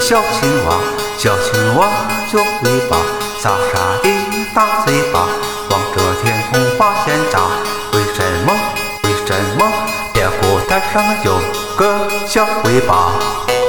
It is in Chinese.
小青蛙，小青蛙摇尾巴，傻傻地打嘴巴，望着天空发现渣。为什么？为什么？猎户头上有个小尾巴？